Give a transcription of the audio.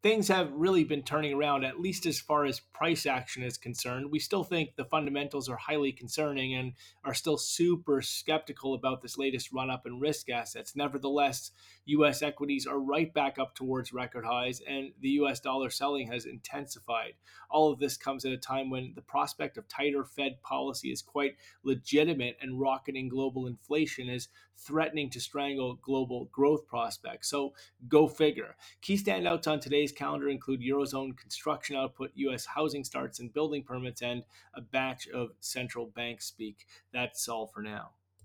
things have really been turning around, at least as far as price action is concerned. We still think the fundamentals are highly concerning and are still super skeptical about this latest run up in risk assets. Nevertheless, US equities are right back up towards record highs, and the US dollar selling has intensified. All of this comes at a time when the prospect of tighter Fed policy is quite legitimate, and rocketing global inflation is threatening to strangle global growth prospects. So go figure. Key standouts on today's calendar include Eurozone construction output, US housing starts and building permits, and a batch of central bank speak. That's all for now.